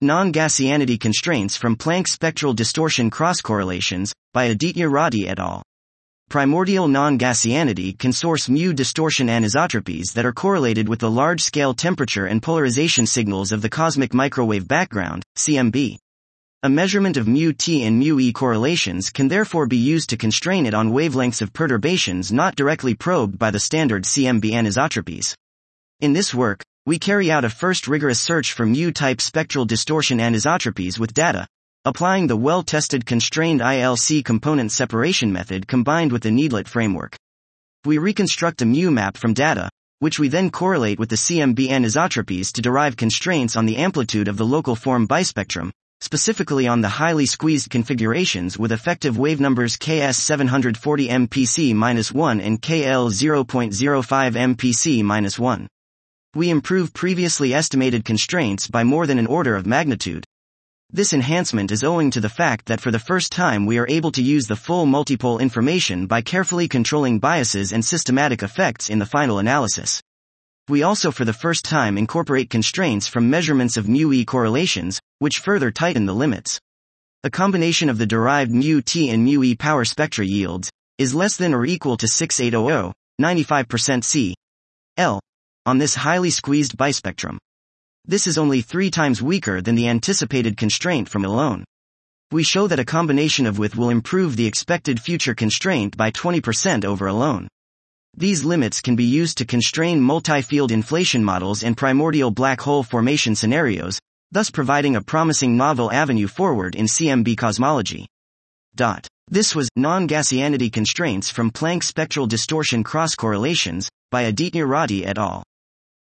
Non-Gaussianity constraints from Planck spectral distortion cross-correlations, by Aditya Reddy et al. Primordial non-Gaussianity can source mu distortion anisotropies that are correlated with the large-scale temperature and polarization signals of the cosmic microwave background, CMB. A measurement of mu-T and mu-E correlations can therefore be used to constrain it on wavelengths of perturbations not directly probed by the standard CMB anisotropies. In this work, we carry out a first rigorous search for mu-type spectral distortion anisotropies with data, applying the well-tested constrained ILC component separation method combined with the Needlet framework. We reconstruct a mu map from data, which we then correlate with the CMB anisotropies to derive constraints on the amplitude of the local form bispectrum, specifically on the highly squeezed configurations with effective wave numbers KS 740 MPC-1 and KL 0.05 MPC-1. We improve previously estimated constraints by more than an order of magnitude. This enhancement is owing to the fact that for the first time we are able to use the full multipole information by carefully controlling biases and systematic effects in the final analysis. We also for the first time incorporate constraints from measurements of mu-E correlations, which further tighten the limits. A combination of the derived mu-T and mu-E power spectra yields is less than or equal to 6800, 95% C. L. on this highly squeezed bispectrum. This is only 3 times weaker than the anticipated constraint from alone. We show that a combination of with will improve the expected future constraint by 20% over alone. These limits can be used to constrain multi-field inflation models and primordial black hole formation scenarios, thus providing a promising novel avenue forward in CMB cosmology. This was Non-Gaussianity Constraints from Planck Spectral Distortion Cross-Correlations, by Aditya Reddy et al.